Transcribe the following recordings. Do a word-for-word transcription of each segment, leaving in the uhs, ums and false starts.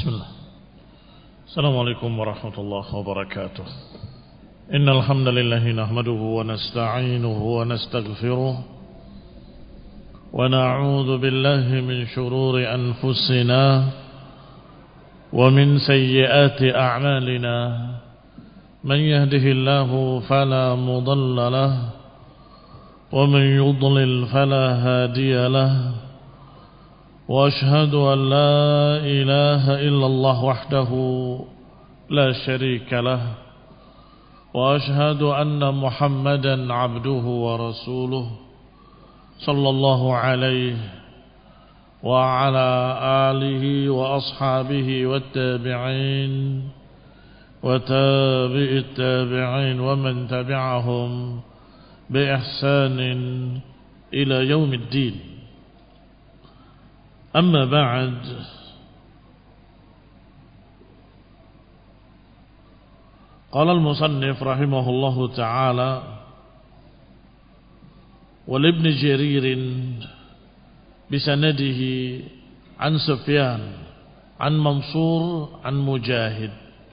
Bismillah. Assalamualaikum warahmatullahi wabarakatuh. Innal hamdalillah nahmaduhu wa nasta'inuhu wa nastaghfiruh wa na'udzu billahi min shururi anfusina wa min sayyiati a'malina. Man yahdihillahu fala mudilla lahu wa man yudlil fala hadiya lahu. وأشهد أن لا إله إلا الله وحده لا شريك له وأشهد أن محمدا عبده ورسوله صلى الله عليه وعلى آله وأصحابه والتابعين وتابع التابعين ومن تبعهم بإحسان إلى يوم الدين. أما بعد قال المصنف رحمه الله تعالى ولابن جرير بسنده عن سفيان عن منصور عن مجاهد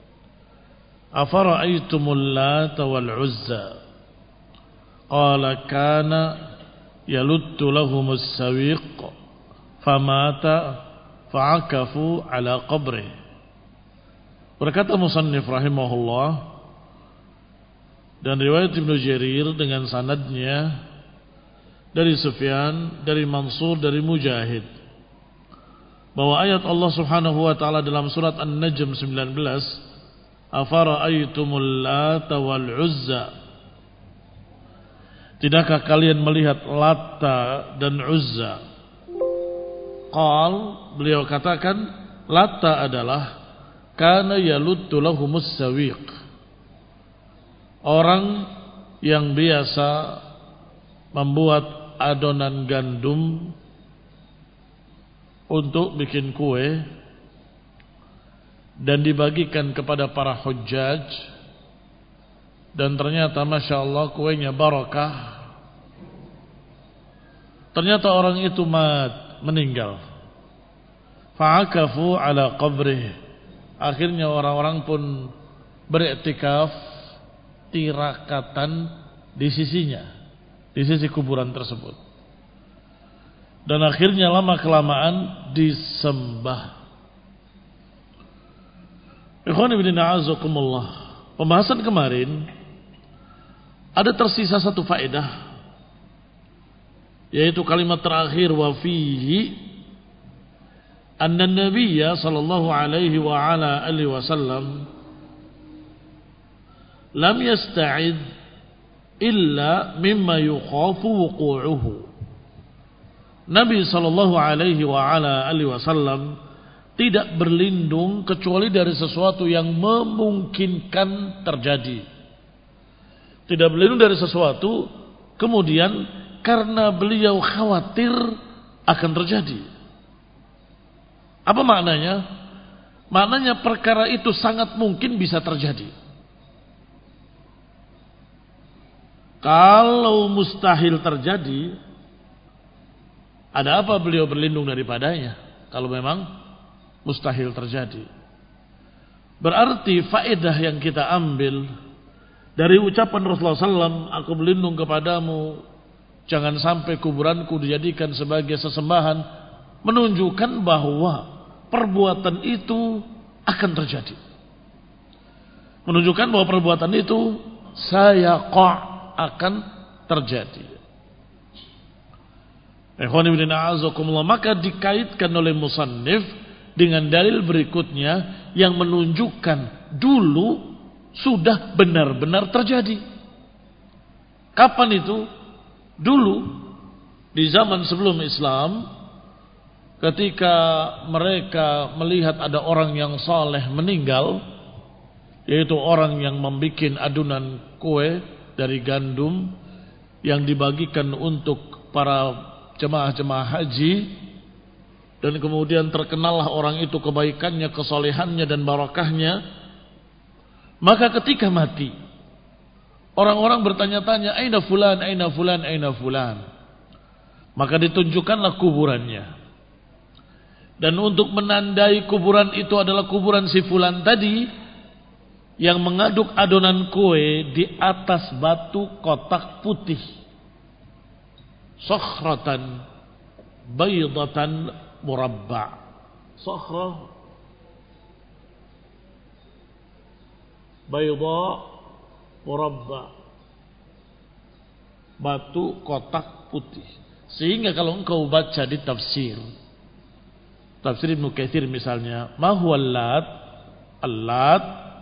أفرأيتم اللات والعزى قال كان يلت لهم السويق famata fa'akafu ala qabri. Berkata musannif rahimahullah, dan riwayat Ibnu Jarir dengan sanadnya dari Sufyan, dari Mansur, dari Mujahid, bahwa ayat Allah Subhanahu wa taala dalam surat An-Najm sembilan belas, afara'aytumul lata wal uzza, tidakkah kalian melihat Lata dan Uzza? Qal, beliau katakan, Lata adalah kana yaluttu lahumus sawiq, orang yang biasa membuat adonan gandum untuk bikin kue dan dibagikan kepada para hujjaj, dan ternyata Masya Allah kuenya barakah. Ternyata orang itu mat, meninggal. Fa'akafu ala qabrih, akhirnya orang-orang pun beriktikaf, tirakatan di sisinya, di sisi kuburan tersebut, dan akhirnya lama kelamaan disembah. Ikhwan ibn a'azakumullah, pembahasan kemarin ada tersisa satu faedah, yaitu kalimat terakhir wa fihi anna nabiyya sallallahu alaihi wa ala alihi wasallam lam yasta'id illa mimma yukhafu wuqu'uhu. Nabi sallallahu alaihi wa ala alihi wasallam tidak berlindung kecuali dari sesuatu yang memungkinkan terjadi. Tidak berlindung dari sesuatu kemudian karena beliau khawatir akan terjadi. Apa maknanya? Maknanya perkara itu sangat mungkin bisa terjadi. Kalau mustahil terjadi, ada apa beliau berlindung daripadanya? Kalau memang mustahil terjadi, berarti faedah yang kita ambil dari ucapan Rasulullah sallallahu alaihi wasallam, aku berlindung kepadamu, jangan sampai kuburanku dijadikan sebagai sesembahan, menunjukkan bahwa perbuatan itu akan terjadi, menunjukkan bahwa perbuatan itu saya kok akan terjadi. Ikhwan ibn a'azakumullah, maka dikaitkan oleh musannif dengan dalil berikutnya yang menunjukkan dulu sudah benar-benar terjadi. Kapan itu? Dulu di zaman sebelum Islam, ketika mereka melihat ada orang yang saleh meninggal, yaitu orang yang membuat adonan kue dari gandum yang dibagikan untuk para jemaah-jemaah haji, dan kemudian terkenallah orang itu kebaikannya, kesolehannya dan barakahnya. Maka ketika mati, orang-orang bertanya-tanya, aina fulan, aina fulan, aina fulan. Maka ditunjukkanlah kuburannya. Dan untuk menandai kuburan itu adalah kuburan si fulan tadi yang mengaduk adonan kue di atas batu kotak putih. Sakhratan baydatan murabba. Sakhrah bayda murabba. Batu kotak putih. Sehingga kalau engkau baca di tafsir Tafsir Ibnu Katsir misalnya, ma huwa al-lat? Al-lat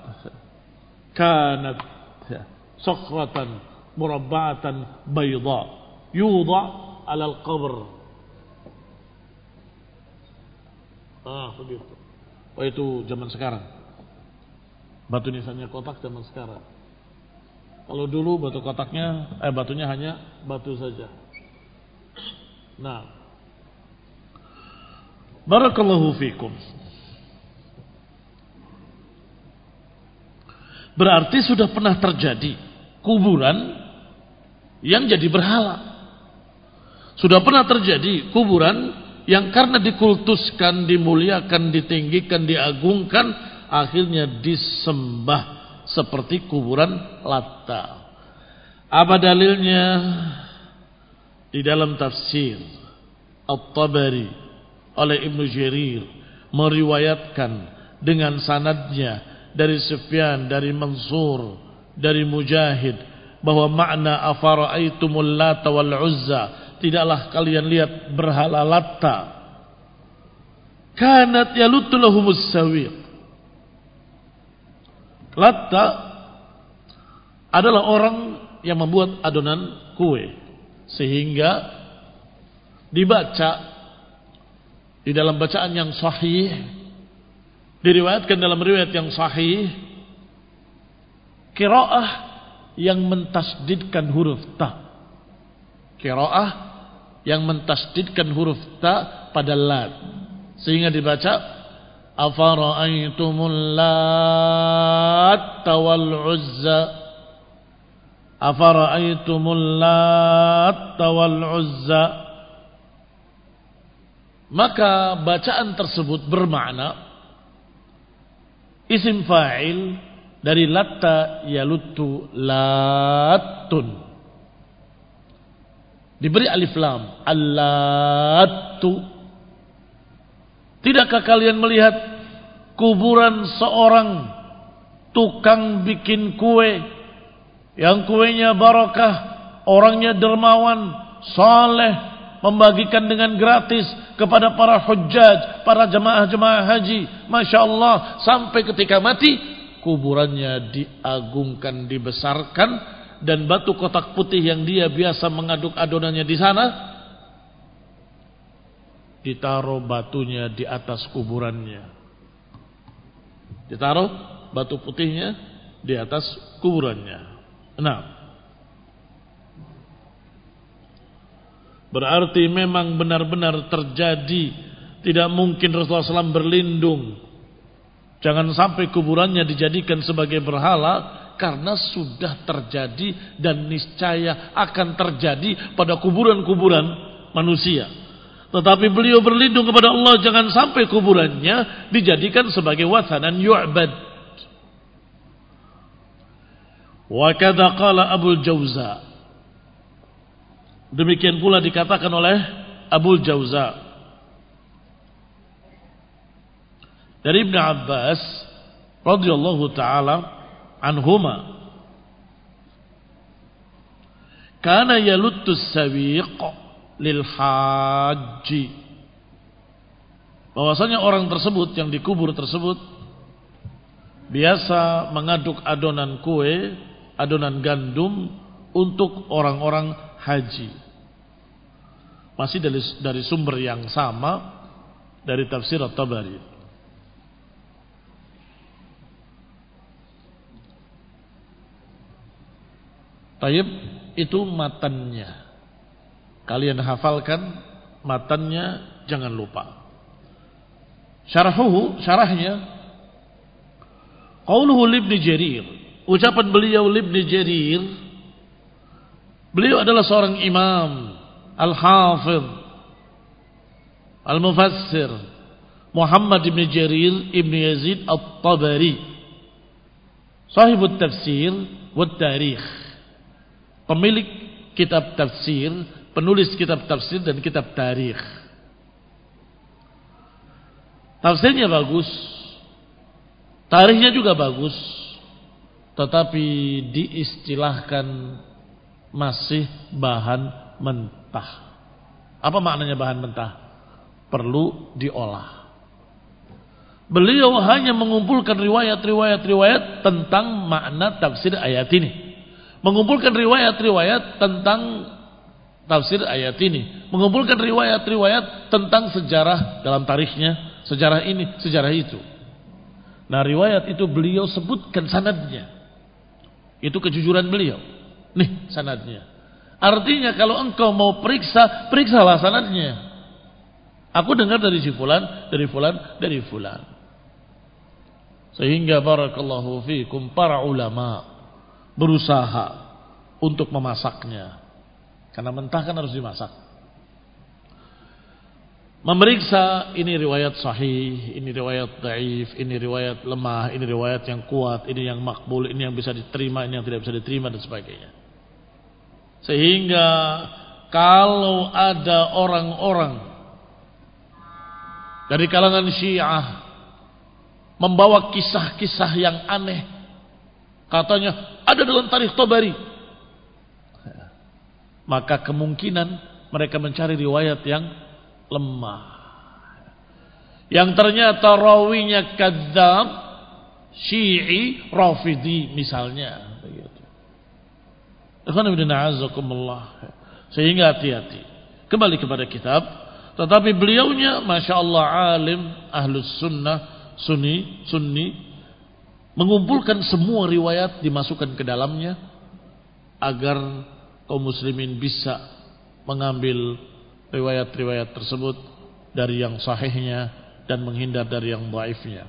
kanat sakhratan murabba'atan bayda yudha 'ala al-qabr. Ah, begitu. Oh, itu zaman sekarang. Batu nisannya kotak zaman sekarang. Kalau dulu batu kotaknya eh batunya hanya batu saja. Nah, barakallahu fikum. Berarti sudah pernah terjadi kuburan yang jadi berhala. Sudah pernah terjadi kuburan yang karena dikultuskan, dimuliakan, ditinggikan, diagungkan, akhirnya disembah seperti kuburan Latta. Apa dalilnya? Di dalam tafsir At-Tabari oleh Ibnu Jarir meriwayatkan dengan sanadnya dari Sufyan, dari Mansur, dari Mujahid bahwa makna afara'aitumul Lata wal Uzza, tidaklah kalian lihat berhala Latta, kanat yaluttu lahumus sawiq. Latta adalah orang yang membuat adonan kue, sehingga dibaca di dalam bacaan yang sahih, diriwayatkan dalam riwayat yang sahih, qiraah yang mentasdidkan huruf ta. Qiraah yang mentasdidkan huruf ta pada lat, sehingga dibaca afara'aitumul Latta wal Uzza. Afara'aitumul Latta wal Uzza. Maka bacaan tersebut bermakna isim fa'il dari latta yaluttu, latun, diberi alif lam, allattu. Tidakkah kalian melihat kuburan seorang tukang bikin kue yang kuenya barakah, orangnya dermawan, saleh, membagikan dengan gratis kepada para hujjaj, para jemaah-jemaah haji. Masya Allah, sampai ketika mati kuburannya diagungkan, dibesarkan, dan batu kotak putih yang dia biasa mengaduk adonannya di sana, ditaruh batunya di atas kuburannya. Ditaruh batu putihnya di atas kuburannya. Nah, berarti memang benar-benar terjadi. Tidak mungkin Rasulullah shallallahu alaihi wasallam berlindung, jangan sampai kuburannya dijadikan sebagai berhala, karena sudah terjadi dan niscaya akan terjadi pada kuburan-kuburan manusia. Tetapi beliau berlindung kepada Allah, jangan sampai kuburannya dijadikan sebagai wathanan yu'bad. Wa kadza qala Abul Jauza, demikian pula dikatakan oleh Abul Jauza dari Ibnu Abbas radhiyallahu taala anhuma, kana yaluttus sawiq lil haji, bahwasanya orang tersebut yang dikubur tersebut biasa mengaduk adonan kue, adonan gandum untuk orang-orang haji. Masih dari, dari sumber yang sama, dari tafsir At-Tabari. Taib, itu matannya. Kalian hafalkan matannya, jangan lupa. Syarahuhu, syarahnya, qauluhu libni Jarir, ucapan beliau libni Jarir. Beliau adalah seorang imam, al-hafidh, al-mufassir, Muhammad ibn Jarir ibn Yazid At-Tabari, sahibut tafsir wa tarikh, pemilik kitab tafsir, penulis kitab tafsir dan kitab tarikh. Tafsirnya bagus, tarikhnya juga bagus, tetapi diistilahkan masih bahan mentah. Apa maknanya bahan mentah? Perlu diolah. Beliau hanya mengumpulkan riwayat-riwayat-riwayat tentang makna tafsir ayat ini, mengumpulkan riwayat-riwayat tentang tafsir ayat ini, mengumpulkan riwayat-riwayat tentang sejarah dalam tarikhnya, sejarah ini, sejarah itu. Nah, riwayat itu beliau sebutkan sanadnya. Itu kejujuran beliau. Nih sanadnya. Artinya kalau engkau mau periksa, periksalah sanadnya. Aku dengar dari si fulan, dari fulan, dari fulan. Sehingga barakallahu fikum, para ulama berusaha untuk memasaknya. Karena mentah kan harus dimasak. Memeriksa ini riwayat sahih, ini riwayat dhaif, ini riwayat lemah, ini riwayat yang kuat, ini yang makbul, ini yang bisa diterima, ini yang tidak bisa diterima dan sebagainya. Sehingga kalau ada orang-orang dari kalangan Syiah membawa kisah-kisah yang aneh, katanya ada dalam tarikh Tabari, maka kemungkinan mereka mencari riwayat yang lemah, yang ternyata rawinya kadzab, Syi'i, Rafidhi misalnya. Sehingga hati-hati. Kembali kepada kitab. Tetapi beliaunya Masya Allah alim, ahlus sunnah, sunni, sunni, mengumpulkan semua riwayat, dimasukkan ke dalamnya agar kaum muslimin bisa mengambil riwayat-riwayat tersebut dari yang sahihnya dan menghindar dari yang dhaifnya.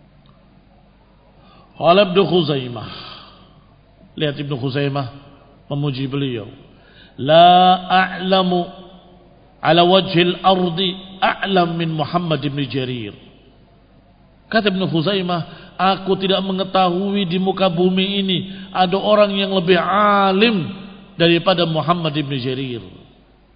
Qala Ibnu Khuzaimah, lihat Ibnu Khuzaimah memuji beliau, la a'lamu ala wajhil ardi a'lam min Muhammad ibn Jarir. Kata Ibnu Khuzaimah, aku tidak mengetahui di muka bumi ini ada orang yang lebih alim daripada Muhammad ibn Jarir.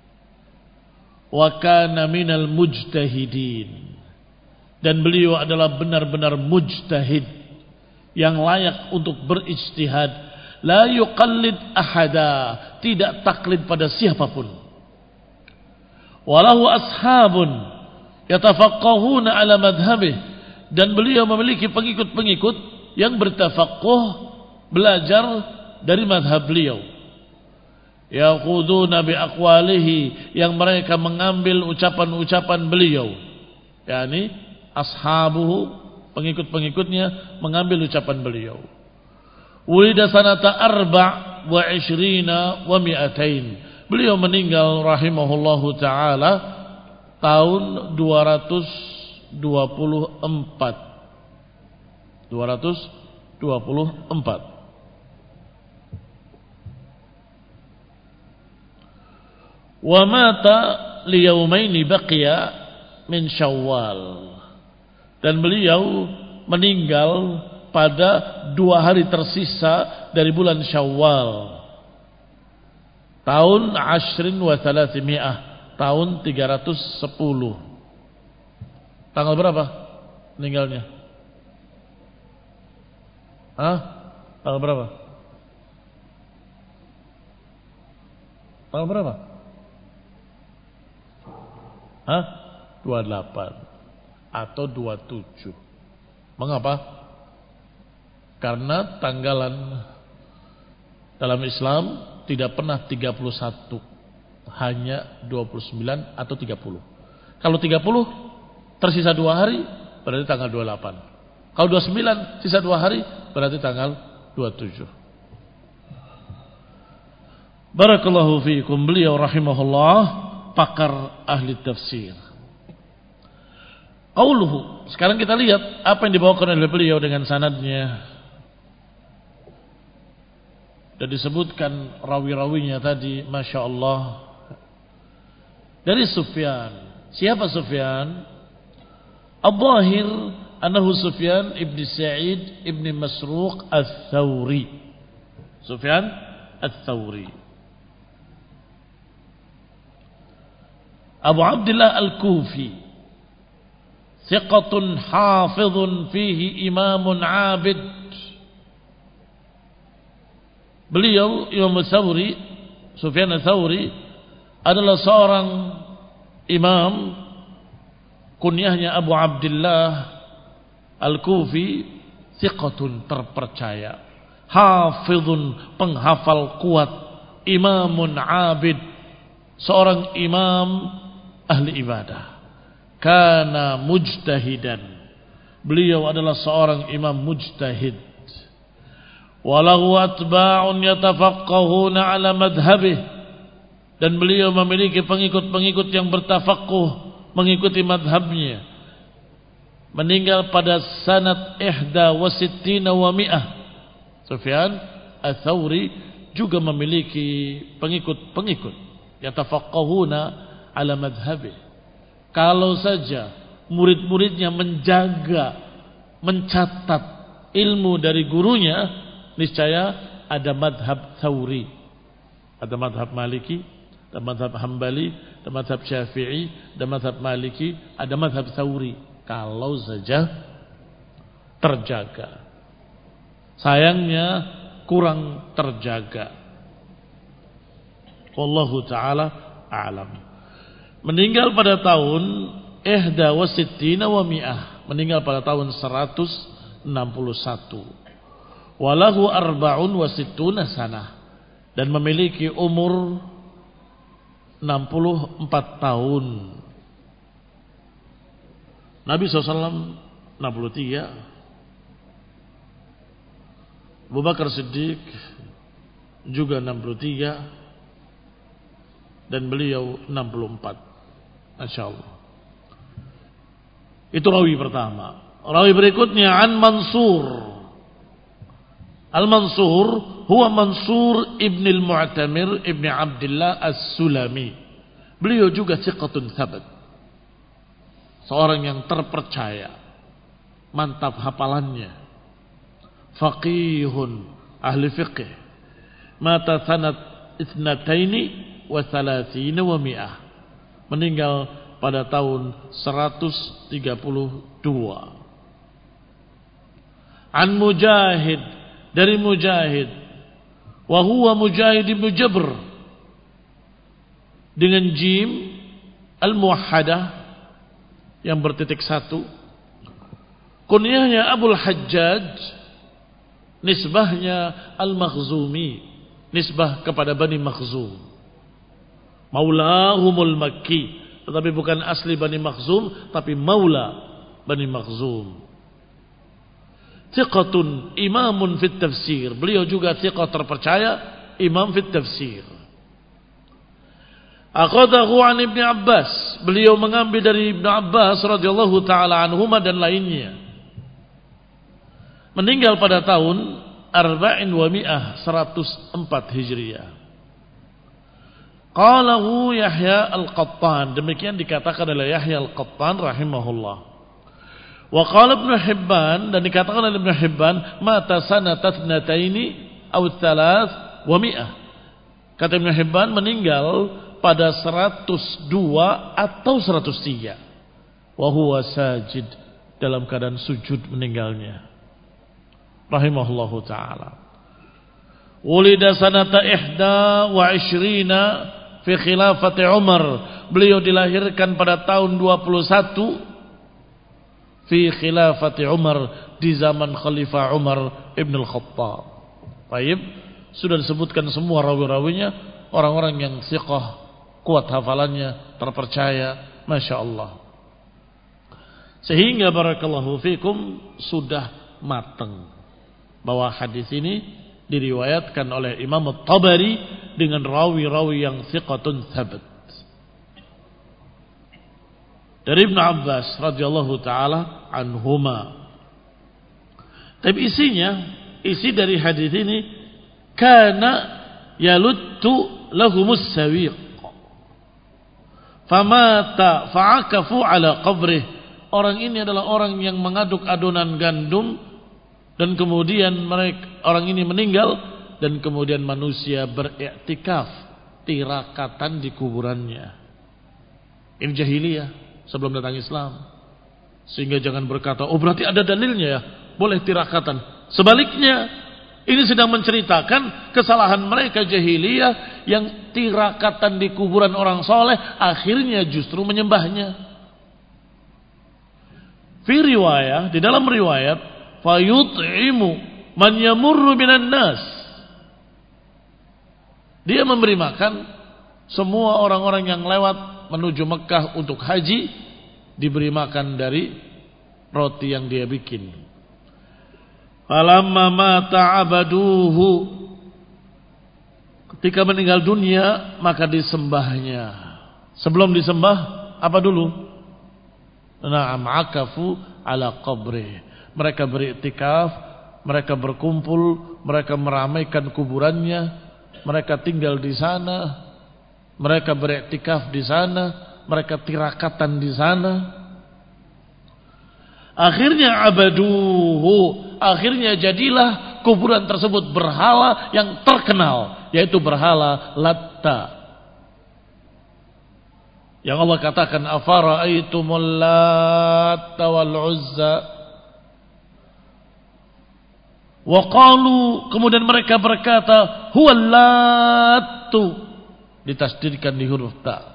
Wa kana minal mujtahidin, dan beliau adalah benar-benar mujtahid yang layak untuk berijtihad. La yuqallid ahada, tidak taklid pada siapapun. Walahu ashabun yatafaqqahuna ala madhhabih, dan beliau memiliki pengikut-pengikut yang bertafaqquh, belajar dari madhab beliau. Yaquduna bi aqwalihi, yang mereka mengambil ucapan-ucapan beliau, yakni ashabuhu, pengikut-pengikutnya mengambil ucapan beliau. Ulida sanata arba' wa ishrina wa mi'atain, beliau meninggal rahimahullahu ta'ala tahun dua ratus dua puluh empat dua ratus dua puluh empat. Wa mata liyaumaini baqiya min Syawal, dan beliau meninggal pada dua hari tersisa dari bulan Syawal tahun ashrin wa thalathimi'ah, tahun tiga ratus sepuluh. Tanggal berapa meninggalnya? Hah? Tanggal berapa? Tanggal berapa? Hah? dua puluh delapan atau dua puluh tujuh. Mengapa? Karena tanggalan dalam Islam tidak pernah tiga puluh satu, hanya dua puluh sembilan atau tiga puluh. Kalau tiga puluh tersisa dua hari, berarti tanggal dua puluh delapan. Kalau dua puluh sembilan sisa dua hari, berarti tanggal dua puluh tujuh. Barakallahu fiikum. Beliau rahimahullah pakar ahli tafsir. Qauluhu, sekarang kita lihat apa yang dibawakan oleh beliau dengan sanadnya. Dan disebutkan rawi-rawinya tadi, Masya Allah, dari Sufyan. Siapa Sufyan? Al-Zahir annahu Sufyan ibn Sa'id ibn Masruq al-Thawri. Sufyan al-Thawri. Abu Abdullah al-Kufi, thiqatun hafidhun fihi imamun abid. Beliau Imam Thawri, Sufyan al-Thawri adalah seorang imam, kunyahnya Abu Abdullah al-Kufi, thiqatun terpercaya, hafidhun penghafal kuat, imamun abid seorang imam ahli ibadah, kana mujtahidan, beliau adalah seorang imam mujtahid, walahu atba'un yatafaqqahuna ala madhabih, dan beliau memiliki pengikut-pengikut yang bertafaqquh mengikuti madhabnya. Meninggal pada sanad ihda wa sittina wa mi'ah. Sufyan al-Thawri juga memiliki pengikut-pengikut yatafaqqahuna ala madhabih. Kalau saja murid-muridnya menjaga, mencatat ilmu dari gurunya, niscaya ada madhab Thawri, ada madhab Maliki, ada madhab Hambali, ada madhab Syafi'i, ada madhab Maliki, ada madhab Thawri. Kalau saja terjaga. Sayangnya kurang terjaga. Wallahu ta'ala a'lam. Meninggal pada tahun ihda wa sittina wa mi'ah, meninggal pada tahun seratus enam puluh satu. Walahu arba'un wa sittuna sanah, dan memiliki umur enam puluh empat tahun. Nabi shallallahu alaihi wasallam enam puluh tiga, Abu Bakar Siddiq juga enam puluh tiga, dan beliau enam puluh empat. Masya Allah. Itu rawi pertama. Rawi berikutnya an Mansur. Al-Mansur huwa Mansur ibn al-Mu'tamir ibn Abdullah as-Sulami. Beliau juga thiqatun thabat, seorang yang terpercaya, mantap hafalannya, faqihun, ahli fiqh. Mata sanad ithnataini wa thalathina wa mi'ah, meninggal pada tahun seratus tiga puluh dua. An Mujahid, dari Mujahid, wa huwa Mujahid ibn Jabr, dengan jim al-muwahhadah yang bertitik satu. Kunyahnya Abul Hajjaj, nisbahnya Al-Makhzumi, nisbah kepada Bani Makhzum. Maulahumul Makki, tetapi bukan asli Bani Makhzum, tapi maula Bani Makhzum. Thiqatun imamun fit tafsir, beliau juga thiqat terpercaya, imam fit tafsir. Akhadahu an Ibnu Abbas, beliau mengambil dari Ibnu Abbas radhiyallahu taala anhuma dan lainnya. Meninggal pada tahun arba'in wa mi'ah, seratus empat Hijriah. Qalahu Yahya Al-Qattan, demikian dikatakan oleh Yahya Al-Qattan rahimahullah. Wa qala Ibnu Hibban, dan dikatakan oleh Ibnu Hibban, mata sanata thnataini aw thalath wa mi'ah. Kata Ibnu Hibban, meninggal pada seratus dua atau seratus tiga. Wa huwa sajid, dalam keadaan sujud meninggalnya. Rahimahullahu ta'ala. Ulida sanata ihda wa ishrina fi khilafati Umar, beliau dilahirkan pada tahun dua puluh satu fi khilafati Umar, di zaman Khalifah Umar ibn al-Khattab. Baik, sudah disebutkan semua rawi-rawinya, orang-orang yang thiqah, kuat hafalannya, terpercaya, Masya Allah. Sehingga barakallahu fikum sudah matang bahwa hadis ini diriwayatkan oleh Imam At-Tabari dengan rawi-rawi yang thiqatun thabat. Dari Ibnu Abbas radhiyallahu taala anhuma. Tapi isinya, isi dari hadis ini, kana yaluttu lahumus sawiq famata fa'akafu ala qabrih orang ini adalah orang yang mengaduk adonan gandum dan kemudian mereka orang ini meninggal dan kemudian manusia beriktikaf tirakatan di kuburannya. Ini jahiliyah sebelum datang Islam. Sehingga jangan berkata, oh berarti ada dalilnya ya, boleh tirakatan. Sebaliknya, ini sedang menceritakan kesalahan mereka jahiliyah yang tirakatan di kuburan orang soleh, akhirnya justru menyembahnya. Fi riwayah, di dalam riwayat, fayut'imu man yamurru minan nas. Dia memberi makan semua orang-orang yang lewat menuju Mekah untuk haji, diberi makan dari roti yang dia bikin. Falamma mata abaduhu, ketika meninggal dunia maka disembahnya. Sebelum disembah apa dulu? Na'am akafu ala qabri. Mereka beriktikaf, mereka berkumpul, mereka meramaikan kuburannya, mereka tinggal di sana, mereka beriktikaf di sana, mereka tirakatan di sana. Akhirnya abaduhu, akhirnya jadilah kuburan tersebut berhala yang terkenal, yaitu berhala Latta. Yang Allah katakan, afara'aitumul Latta wal Uzza. Wa qalu, kemudian mereka berkata, huwal Lattu, ditasdidkan di huruf ta.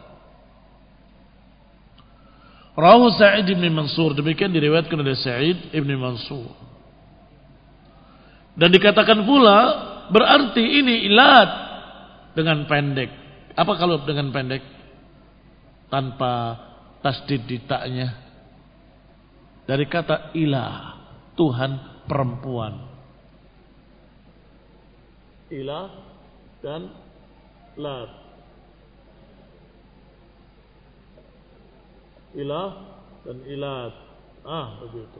Rawu Sa'id ibn Mansur, demikian diriwayatkan oleh Sa'id ibn Mansur. Dan dikatakan pula berarti ini ilat dengan pendek. Apa kalau dengan pendek? Tanpa tasdid di ta'nya. Dari kata ilah, Tuhan perempuan. Ilah dan lat. Ilah dan ilat. Ah, begitu.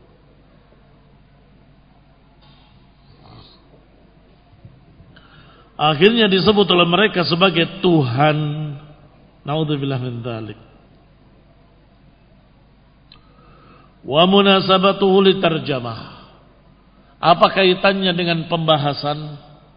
Akhirnya disebut oleh mereka sebagai Tuhan. Naudzubillah min dzalik. Wa munasabatuhu litarjamah. Apa kaitannya dengan pembahasan?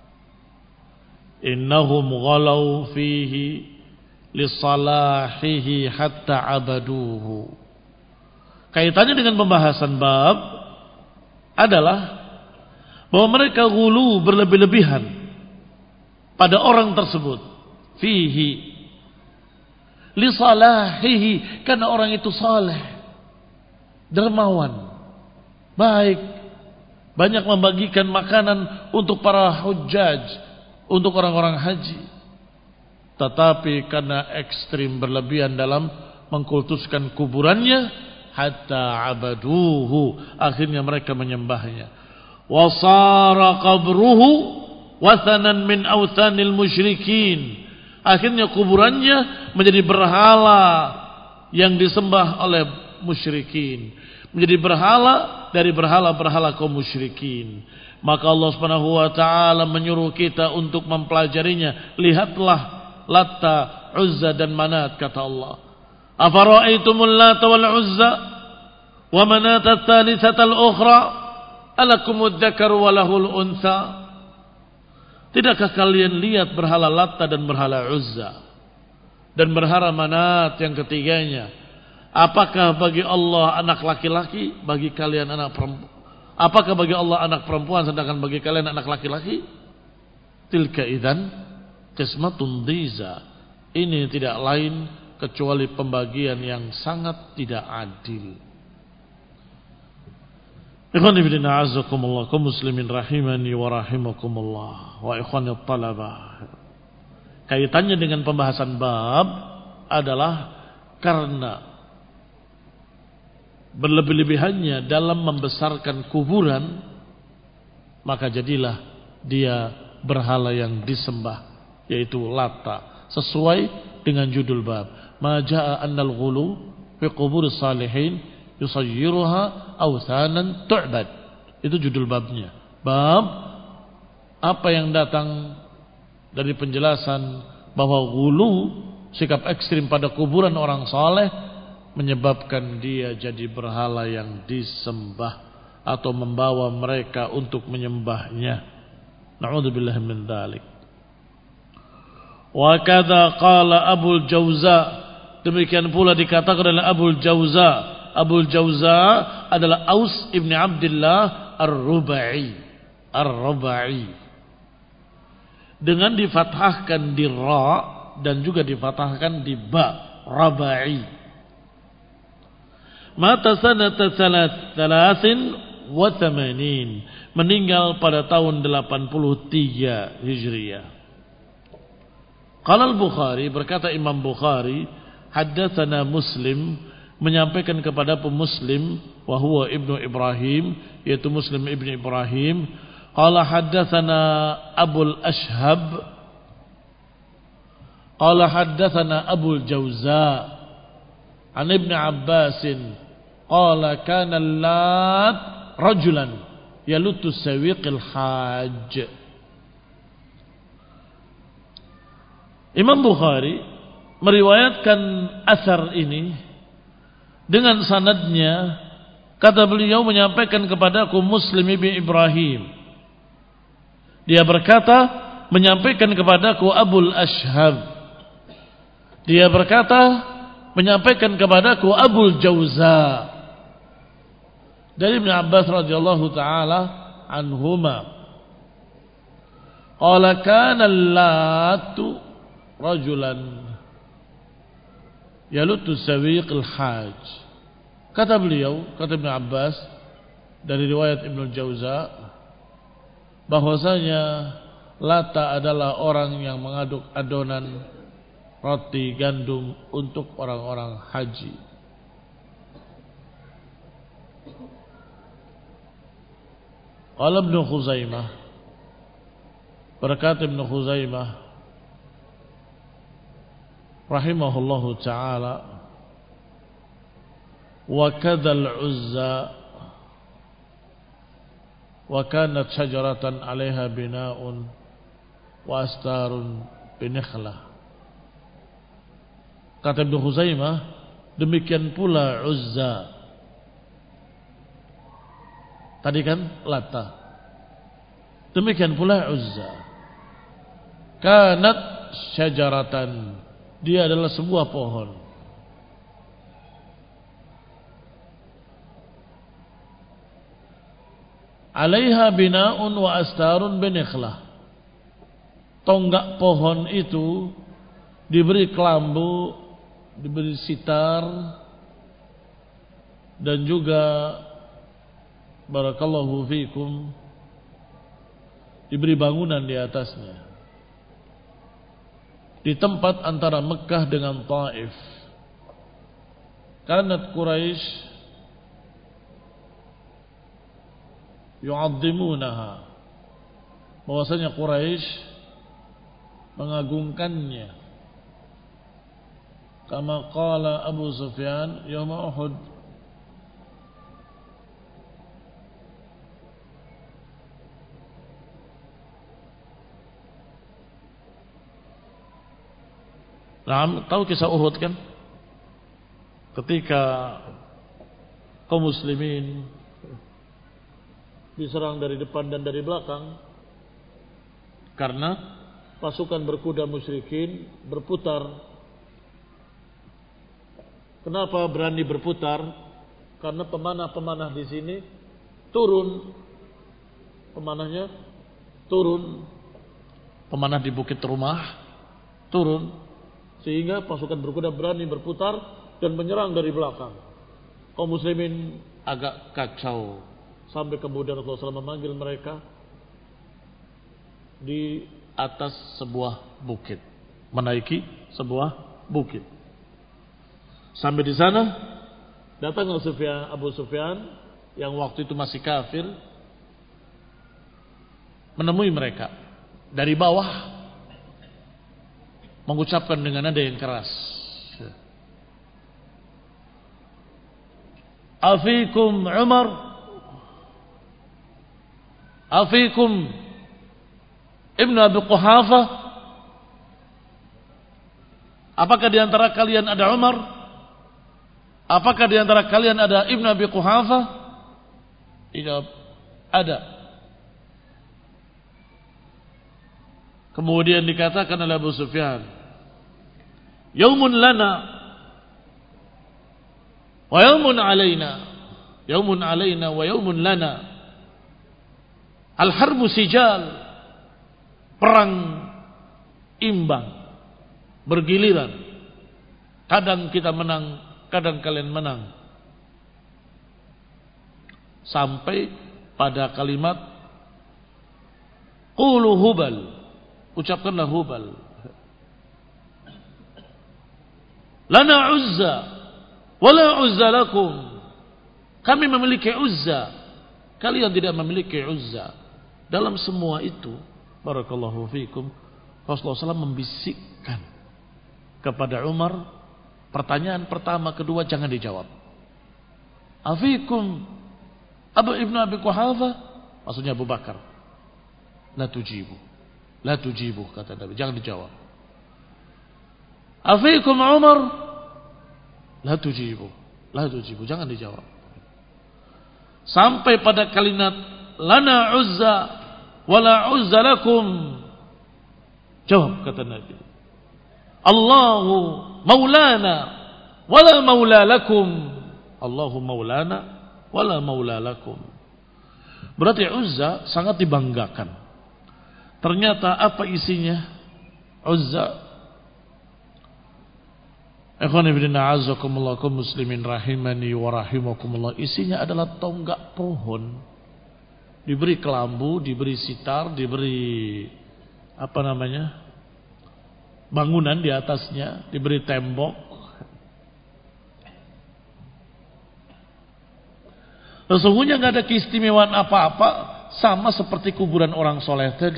Innahum ghalau fihi lisalahihi hatta abaduhu. Kaitannya dengan pembahasan bab adalah bahwa mereka ghulu, berlebih-lebihan pada orang tersebut, fihi lisalahihi, karena orang itu saleh, dermawan, baik, banyak membagikan makanan untuk para hujjaj, untuk orang-orang haji. Tetapi karena ekstrim berlebihan dalam mengkultuskan kuburannya, hatta abaduhu, akhirnya mereka menyembahnya. Wasara qabruhu wathanan min awthanil musyrikin, akhirnya kuburannya menjadi berhala yang disembah oleh musyrikin, menjadi berhala dari berhala-berhala kaum musyrikin. Maka Allah Subhanahu wa taala menyuruh kita untuk mempelajarinya. Lihatlah Latta, Uzza dan Manat, kata Allah. Afara'aitumul Latta wal Uzza wa Manat ats-tsalitsata al-ukhra alakumud dzakaru wa lahul untha. Tidakkah kalian lihat berhala Latta dan berhala Uzza dan berhala Manat yang ketiganya? Apakah bagi Allah anak laki-laki, bagi kalian anak perempuan? Apakah bagi Allah anak perempuan sedangkan bagi kalian anak laki-laki? Tilka idzan qismatun dhiza. Ini tidak lain kecuali pembagian yang sangat tidak adil. Ikhwan fillah a'azzakumullah, kaum muslimin rahimani wa rahimakumullah, wa ikhwanit talabah. Kaitannya dengan pembahasan bab adalah karena berlebih-lebihannya dalam membesarkan kuburan, maka jadilah dia berhala yang disembah, yaitu Latta, sesuai dengan judul bab. Ma jaa annal ghulu fi qubur salihin yusayyiruha awthanan tu'bad. Itu judul babnya. Bab apa yang datang dari penjelasan bahwa ghulu, sikap ekstrim pada kuburan orang saleh, menyebabkan dia jadi berhala yang disembah atau membawa mereka untuk menyembahnya. Na'udzubillah min dzalik. Wa kadza qala Abul Jauza, demikian pula dikatakan oleh Abul Jauza. Abul Jauza adalah Aus ibn Abdullah Ar-Rubai. Ar-Rubai. Dengan difathahkan di ra dan juga difathahkan di ba, Rabai. Mata sanata thalathin wa thamanin, meninggal pada tahun delapan puluh tiga Hijriah. Qala al-Bukhari, berkata Imam Bukhari, haddatsana Muslim, menyampaikan kepada Muslim, wa huwa ibnu Ibrahim, yaitu Muslim ibnu Ibrahim. Qala haddatsana Abul Ashhab, qala haddatsana Abul Jauza an Ibn Abbas qala kana Lat rajulan yalutu sawiqil hajj. Imam Bukhari meriwayatkan asar ini dengan sanadnya, kata beliau menyampaikan kepadaku Muslim ibn Ibrahim, dia berkata menyampaikan kepadaku Abul Ashhab, dia berkata menyampaikan kepadaku Abul Jauza dari Ibn Abbas radhiyallahu taala anhuma, qala kana Latu rajulan yalutu sawiqil hajj. Kata beliau, kata Ibn Abbas dari riwayat Ibn Jauza, bahwasanya Lata adalah orang yang mengaduk adonan roti gandum untuk orang-orang haji. Qala Ibnu Khuzaimah, berkata Ibnu Khuzaimah rahimahullahu ta'ala, wa kadzal Uzza wa kanat syajaratan 'alaiha bina'un wa astarun binikhlah. Kata Ibnu Khuzaimah, demikian pula Uzza. Tadi kan Lata. Demikian pula Uzza. Kanat syajaratan, dia adalah sebuah pohon. Alaiha bina'un wa astarun binikhlah. Tonggak pohon itu diberi kelambu, diberi sitar, dan juga barakallahu fikum diberi bangunan di atasnya, di tempat antara Mekah dengan Taif. Kanat Quraisy yu'azzimunaha, bahwasanya Quraisy mengagungkannya, kama qala Abu Sufyan yauma Uhud, nah, tahu kisah Uhud kan? Ketika kaum muslimin diserang dari depan dan dari belakang, karena pasukan berkuda musyrikin berputar. Kenapa berani berputar? Karena pemanah-pemanah di sini turun, pemanahnya turun, pemanah di bukit rumah turun, sehingga pasukan berkuda berani berputar dan menyerang dari belakang. Kaum muslimin agak kacau, sampai kemudian Rasulullah shallallahu alaihi wasallam memanggil mereka di atas sebuah bukit, menaiki sebuah bukit. Sampai di sana datang Sufyan, Abu Sufyan yang waktu itu masih kafir, menemui mereka dari bawah, mengucapkan dengan nada yang keras, afikum Umar, afikum Ibnu Abi Quhafah, apakah di antara kalian ada Umar? Apakah di antara kalian ada Ibnu Abi Quhafah? Dijawab, ada. Kemudian dikatakan oleh Abu Sufyan, yaumun lana wa yaumun alaina, yaumun alaina wa yaumun lana. Al-harbu sijal, perang imbang, bergiliran. Kadang kita menang, kadang kalian menang. Sampai pada kalimat qulu hubal, ucapkanlah hubal. Lana uzza wala uzza lakum, kami memiliki uzza, kalian tidak memiliki uzza. Dalam semua itu, barakallahu fikum, Rasulullah shallallahu alaihi wasallam membisikkan kepada Umar, pertanyaan pertama, kedua jangan dijawab. Afikum Abu Ibnu Abi Quhafah, maksudnya Abu Bakar. La tujibu, la tujibu, kata Nabi, jangan dijawab. Afikum Umar, la tujibu, la tujibu, jangan dijawab. Sampai pada kalimat lana uzza wala uzza lakum, jawab, kata Nabi, Allahu maulana wala maula lakum, Allahu maulana wala maula lakum. Berarti Uzza sangat dibanggakan. Ternyata apa isinya Uzza? Ikhwan fillah, a'azzakumullah, kaum muslimin rahimani wa rahimakumullah, isinya adalah tonggak pohon. Diberi kelambu, diberi sitar, diberi apa namanya, bangunan di atasnya, diberi tembok. Sesungguhnya nggak ada keistimewaan apa-apa, sama seperti kuburan orang soleh tadi.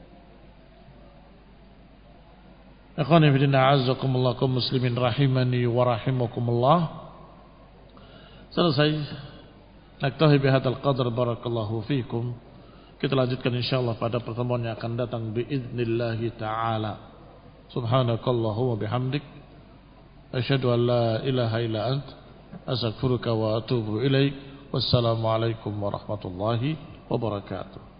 Ikhwan fillah, a'azzakumullah, kaum muslimin rahimani wa rahimakumullah. Selesai. Naktahi bihadzal qadar, barakallahu fikum. Kita lanjutkan insyaallah pada pertemuan yang akan datang biiznillah taala. Subhanakallahu wa bihamdik, asyhadu an la ilaha illa ant, astaghfiruka wa atubu ilaik. Wassalamu alaikum warahmatullahi wabarakatuh.